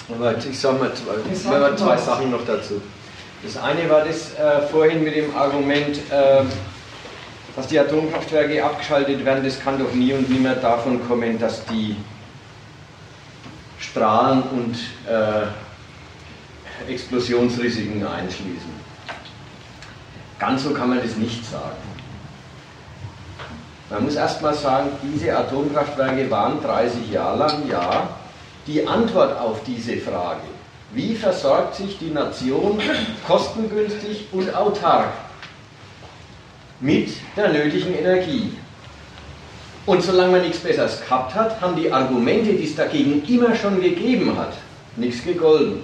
Aber ich sage mal zwei Sachen noch dazu. Das eine war das vorhin mit dem Argument, dass die Atomkraftwerke abgeschaltet werden, das kann doch nie und nimmer davon kommen, dass die Strahlen und Explosionsrisiken einschließen. Ganz so kann man das nicht sagen. Man muss erst mal sagen, diese Atomkraftwerke waren 30 Jahre lang, ja, die Antwort auf diese Frage. Wie versorgt sich die Nation kostengünstig und autark mit der nötigen Energie? Und solange man nichts Besseres gehabt hat, haben die Argumente, die es dagegen immer schon gegeben hat, nichts gegolten.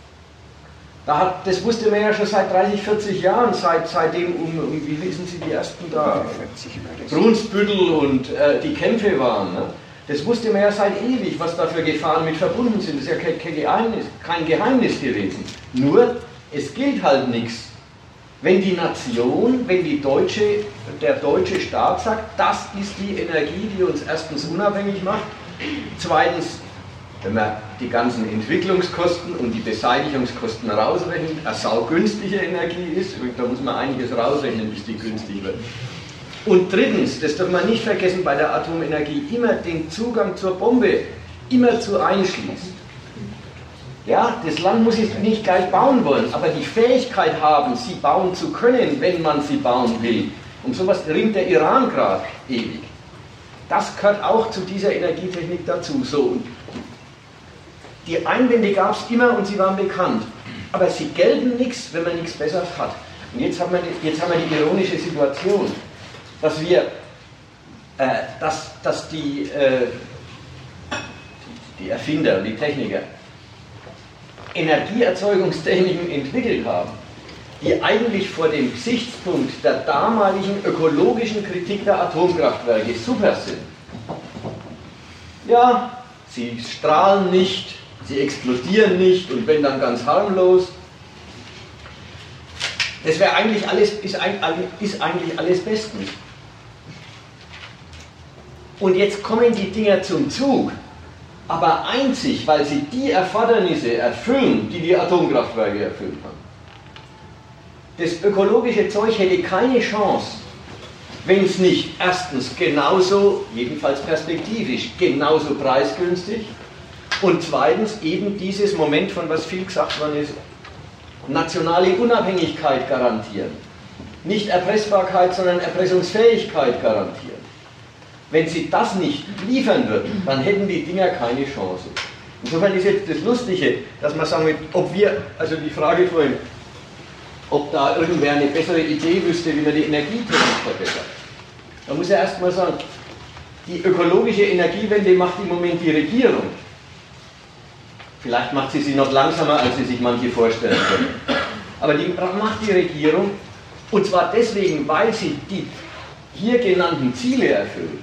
Das wusste man ja schon seit 30, 40 Jahren, seitdem wie wissen Sie die ersten da? Brunsbüttel und die Kämpfe waren. Ne? Das wusste man ja seit ewig, was da für Gefahren mit verbunden sind. Das ist ja kein Geheimnis gewesen. Nur, es gilt halt nichts. Wenn die Nation, wenn der deutsche Staat sagt, das ist die Energie, die uns erstens unabhängig macht, zweitens, wenn man die ganzen Entwicklungskosten und die Beseitigungskosten rausrechnet, eine saugünstige Energie ist, da muss man einiges rausrechnen, bis die günstig wird. Und drittens, das darf man nicht vergessen, bei der Atomenergie immer den Zugang zur Bombe immerzu einschließt. Ja, das Land muss es nicht gleich bauen wollen, aber die Fähigkeit haben, sie bauen zu können, wenn man sie bauen will. Und sowas ringt der Iran gerade ewig. Das gehört auch zu dieser Energietechnik dazu. So, und die Einwände gab es immer und sie waren bekannt. Aber sie gelten nichts, wenn man nichts Besseres hat. Und jetzt haben wir die ironische Situation, dass die Erfinder und die Techniker Energieerzeugungstechniken entwickelt haben, die eigentlich vor dem Gesichtspunkt der damaligen ökologischen Kritik der Atomkraftwerke super sind. Ja, sie strahlen nicht, sie explodieren nicht und wenn dann ganz harmlos. Das wäre eigentlich ist eigentlich alles bestens. Und jetzt kommen die Dinger zum Zug, aber einzig, weil sie die Erfordernisse erfüllen, die die Atomkraftwerke erfüllt haben. Das ökologische Zeug hätte keine Chance, wenn es nicht erstens genauso, jedenfalls perspektivisch, genauso preisgünstig und zweitens eben dieses Moment, von was viel gesagt worden ist, nationale Unabhängigkeit garantieren. Nicht Erpressbarkeit, sondern Erpressungsfähigkeit garantieren. Wenn sie das nicht liefern würden, dann hätten die Dinger keine Chance. Insofern ist jetzt das Lustige, dass man sagen will, also die Frage vorhin, ob da irgendwer eine bessere Idee wüsste, wie man die Energietechnik verbessert. Da muss er erst mal sagen, die ökologische Energiewende macht im Moment die Regierung. Vielleicht macht sie noch langsamer, als sie sich manche vorstellen können. Aber die macht die Regierung, und zwar deswegen, weil sie die hier genannten Ziele erfüllt.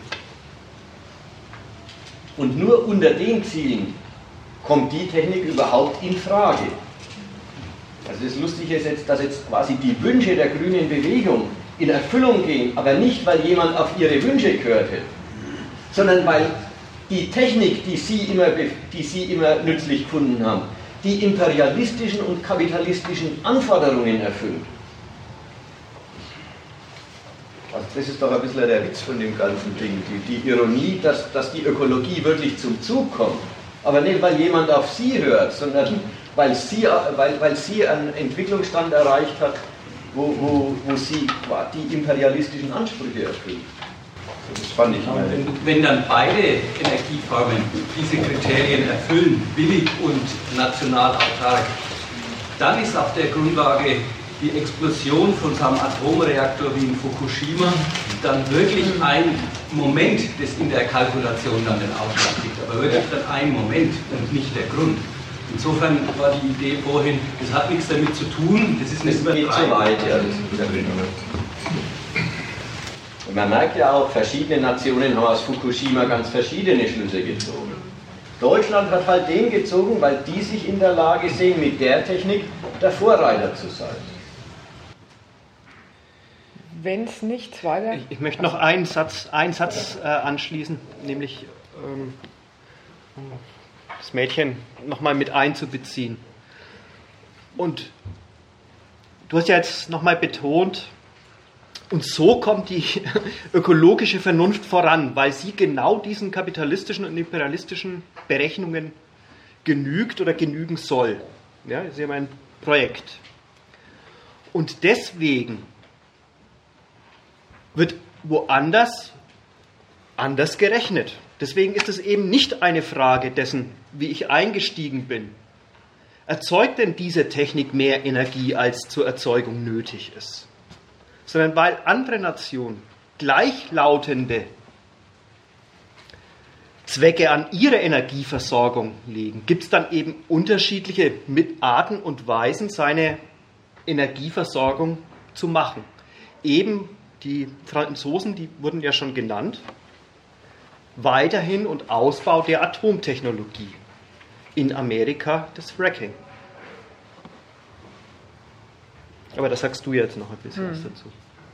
Und nur unter den Zielen kommt die Technik überhaupt in Frage. Also das Lustige ist jetzt, dass jetzt quasi die Wünsche der grünen Bewegung in Erfüllung gehen, aber nicht, weil jemand auf ihre Wünsche gehört hätte, sondern weil die Technik, die sie immer nützlich gefunden haben, die imperialistischen und kapitalistischen Anforderungen erfüllt. Also das ist doch ein bisschen der Witz von dem ganzen Ding, die Ironie, dass die Ökologie wirklich zum Zug kommt. Aber nicht, weil jemand auf sie hört, sondern weil sie einen Entwicklungsstand erreicht hat, wo sie die imperialistischen Ansprüche erfüllt. Das fand ich mal. Wenn dann beide Energieformen diese Kriterien erfüllen, billig und national autark, dann ist auf der Grundlage die Explosion von so einem Atomreaktor wie in Fukushima dann wirklich ein Moment, das in der Kalkulation dann den Ausschlag gibt, aber wirklich dann ein Moment und nicht der Grund. Insofern war die Idee vorhin, das hat nichts damit zu tun, das ist nicht geht zu weit, ja. Und man merkt ja auch, verschiedene Nationen haben aus Fukushima ganz verschiedene Schlüsse gezogen. Deutschland hat halt den gezogen, weil die sich in der Lage sehen, mit der Technik der Vorreiter zu sein. Wenn es nichts weiter... Ich möchte noch einen Satz anschließen, nämlich das Mädchen nochmal mit einzubeziehen. Und du hast ja jetzt nochmal betont, und so kommt die ökologische Vernunft voran, weil sie genau diesen kapitalistischen und imperialistischen Berechnungen genügt oder genügen soll. Ja, das ist ja mein Projekt. Und deswegen wird woanders anders gerechnet. Deswegen ist es eben nicht eine Frage dessen, wie ich eingestiegen bin. Erzeugt denn diese Technik mehr Energie, als zur Erzeugung nötig ist? Sondern weil andere Nationen gleichlautende Zwecke an ihre Energieversorgung legen, gibt es dann eben unterschiedliche Arten und Weisen, seine Energieversorgung zu machen. Eben die Franzosen, die wurden ja schon genannt, weiterhin und Ausbau der Atomtechnologie. In Amerika das Fracking. Aber da sagst du jetzt noch ein bisschen was dazu.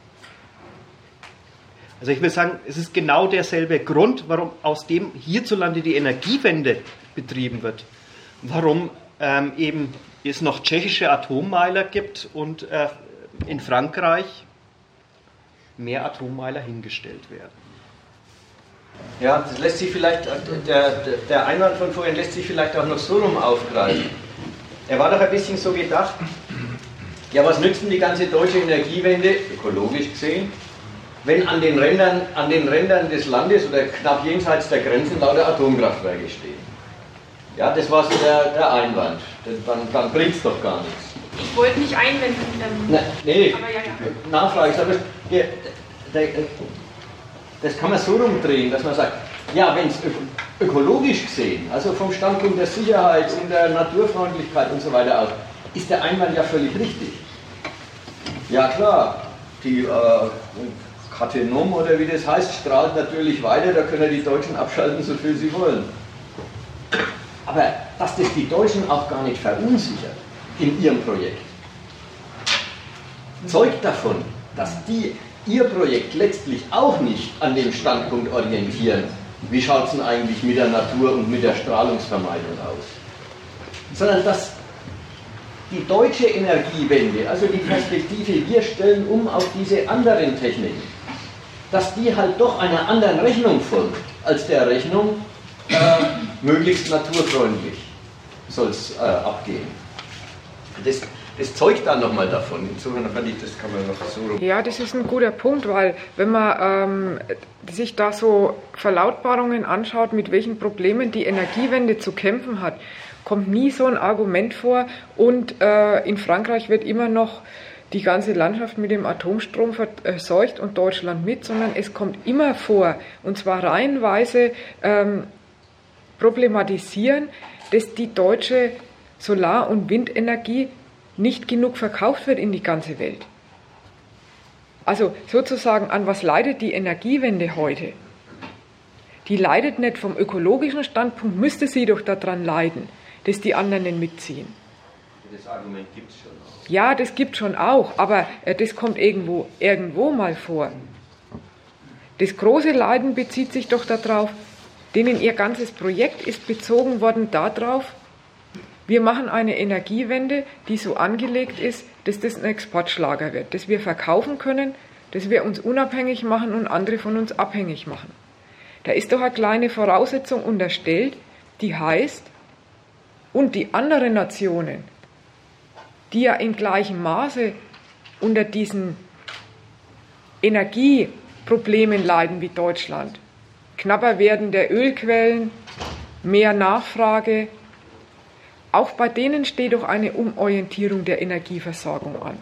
Also ich will sagen, es ist genau derselbe Grund, warum aus dem hierzulande die Energiewende betrieben wird. Warum eben es noch tschechische Atommeiler gibt und in Frankreich mehr Atommeiler hingestellt werden. Ja, das lässt sich vielleicht, der Einwand von vorhin lässt sich vielleicht auch noch so rum aufgreifen. Er war doch ein bisschen so gedacht, ja, was nützt denn die ganze deutsche Energiewende, ökologisch gesehen, wenn an den Rändern des Landes oder knapp jenseits der Grenzen lauter Atomkraftwerke stehen? Ja, das war so der Einwand. Dann bringt es doch gar nichts. Ich wollte nicht einwenden. Nee, aber ja. Nachfrage. Ich sage, das kann man so rumdrehen, dass man sagt, ja, wenn es ökologisch gesehen, also vom Standpunkt der Sicherheit und der Naturfreundlichkeit und so weiter aus, ist der Einwand ja völlig richtig. Ja klar, die Cattenom oder wie das heißt, strahlt natürlich weiter, da können die Deutschen abschalten, so viel sie wollen. Aber dass das die Deutschen auch gar nicht verunsichert in ihrem Projekt, zeugt davon, dass die ihr Projekt letztlich auch nicht an dem Standpunkt orientieren, wie schaut es denn eigentlich mit der Natur und mit der Strahlungsvermeidung aus, sondern dass die deutsche Energiewende, also die Perspektive, wir stellen um auf diese anderen Techniken, dass die halt doch einer anderen Rechnung folgt, als der Rechnung möglichst naturfreundlich soll es abgehen. Das zeugt dann nochmal davon. Insofern fand ich, das kann man noch so... Ja, das ist ein guter Punkt, weil wenn man sich da so Verlautbarungen anschaut, mit welchen Problemen die Energiewende zu kämpfen hat, kommt nie so ein Argument vor und in Frankreich wird immer noch die ganze Landschaft mit dem Atomstrom verseucht und Deutschland mit, sondern es kommt immer vor, und zwar reihenweise problematisieren, dass die deutsche Solar- und Windenergie nicht genug verkauft wird in die ganze Welt. Also sozusagen, an was leidet die Energiewende heute? Die leidet nicht vom ökologischen Standpunkt, müsste sie doch daran leiden, dass die anderen nicht mitziehen. Das Argument gibt es schon auch. Ja, das gibt es schon auch, aber das kommt irgendwo mal vor. Das große Leiden bezieht sich doch darauf, denen ihr ganzes Projekt ist bezogen worden darauf, wir machen eine Energiewende, die so angelegt ist, dass das ein Exportschlager wird, dass wir verkaufen können, dass wir uns unabhängig machen und andere von uns abhängig machen. Da ist doch eine kleine Voraussetzung unterstellt, die heißt, und die anderen Nationen, die ja in gleichem Maße unter diesen Energieproblemen leiden wie Deutschland, knapper werden der Ölquellen, mehr Nachfrage, auch bei denen steht doch eine Umorientierung der Energieversorgung an.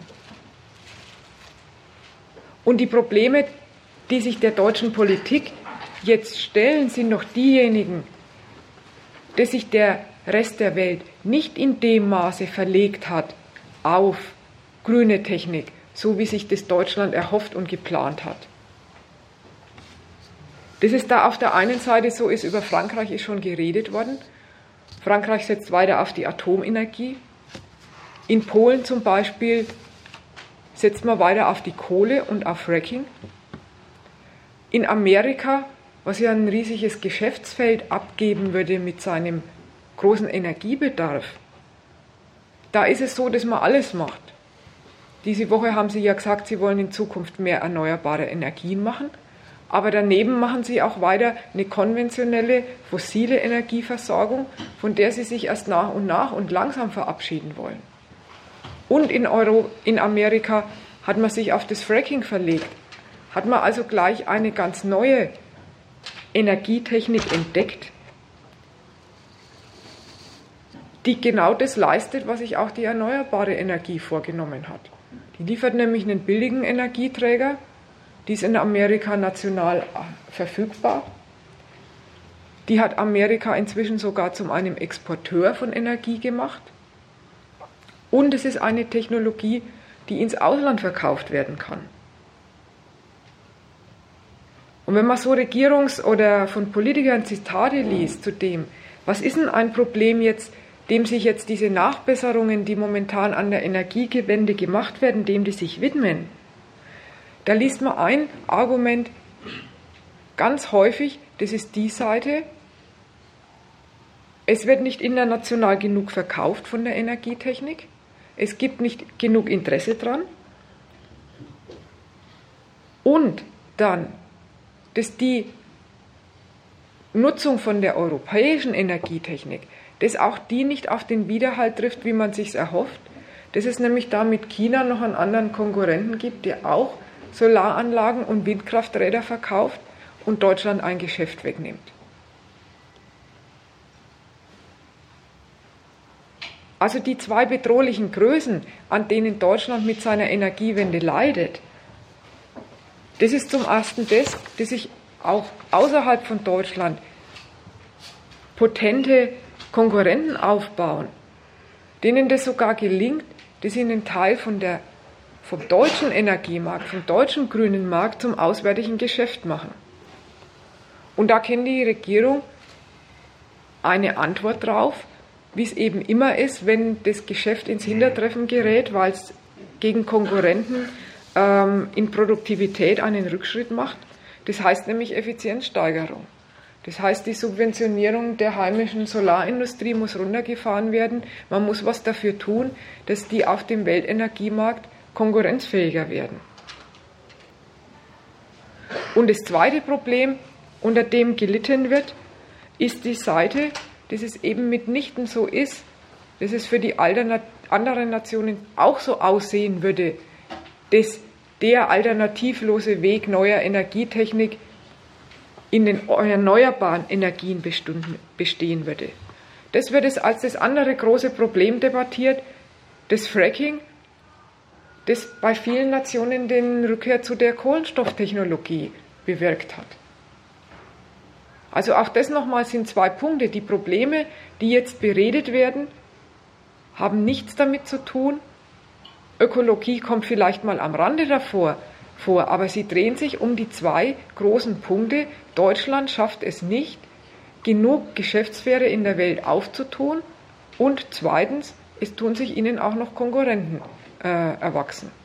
Und die Probleme, die sich der deutschen Politik jetzt stellen, sind doch diejenigen, dass sich der Rest der Welt nicht in dem Maße verlegt hat auf grüne Technik, so wie sich das Deutschland erhofft und geplant hat. Dass es da auf der einen Seite so ist, über Frankreich ist schon geredet worden. Frankreich setzt weiter auf die Atomenergie. In Polen zum Beispiel setzt man weiter auf die Kohle und auf Fracking. In Amerika, was ja ein riesiges Geschäftsfeld abgeben würde mit seinem großen Energiebedarf, da ist es so, dass man alles macht. Diese Woche haben Sie ja gesagt, Sie wollen in Zukunft mehr erneuerbare Energien machen, aber daneben machen Sie auch weiter eine konventionelle, fossile Energieversorgung, von der Sie sich erst nach und langsam verabschieden wollen. Und in Amerika hat man sich auf das Fracking verlegt, hat man also gleich eine ganz neue Energietechnik entdeckt, die genau das leistet, was sich auch die erneuerbare Energie vorgenommen hat. Die liefert nämlich einen billigen Energieträger, die ist in Amerika national verfügbar. Die hat Amerika inzwischen sogar zu einem Exporteur von Energie gemacht. Und es ist eine Technologie, die ins Ausland verkauft werden kann. Und wenn man so oder von Politikern Zitate liest zu dem, was ist denn ein Problem jetzt, dem sich jetzt diese Nachbesserungen, die momentan an der Energiewende gemacht werden, dem die sich widmen, da liest man ein Argument ganz häufig, das ist die Seite, es wird nicht international genug verkauft von der Energietechnik, es gibt nicht genug Interesse dran und dann, dass die Nutzung von der europäischen Energietechnik, dass auch die nicht auf den Widerhall trifft, wie man sich erhofft, dass es nämlich da mit China noch einen anderen Konkurrenten gibt, der auch Solaranlagen und Windkrafträder verkauft und Deutschland ein Geschäft wegnimmt. Also die zwei bedrohlichen Größen, an denen Deutschland mit seiner Energiewende leidet, das ist zum ersten das, dass sich auch außerhalb von Deutschland potente Konkurrenten aufbauen, denen das sogar gelingt, dass sie einen Teil vom deutschen Energiemarkt, vom deutschen grünen Markt zum auswärtigen Geschäft machen. Und da kennt die Regierung eine Antwort drauf, wie es eben immer ist, wenn das Geschäft ins Hintertreffen gerät, weil es gegen Konkurrenten in Produktivität einen Rückschritt macht. Das heißt nämlich Effizienzsteigerung. Das heißt, die Subventionierung der heimischen Solarindustrie muss runtergefahren werden. Man muss was dafür tun, dass die auf dem Weltenergiemarkt konkurrenzfähiger werden. Und das zweite Problem, unter dem gelitten wird, ist die Seite, dass es eben mitnichten so ist, dass es für die anderen Nationen auch so aussehen würde, dass der alternativlose Weg neuer Energietechnik in den erneuerbaren Energien bestehen würde. Das wird als das andere große Problem debattiert, das Fracking, das bei vielen Nationen den Rückkehr zu der Kohlenstofftechnologie bewirkt hat. Also auch das nochmal sind zwei Punkte. Die Probleme, die jetzt beredet werden, haben nichts damit zu tun. Ökologie kommt vielleicht mal am Rande davor vor, aber sie drehen sich um die zwei großen Punkte. Deutschland schafft es nicht, genug Geschäftssphäre in der Welt aufzutun und zweitens, es tun sich ihnen auch noch Konkurrenten erwachsen.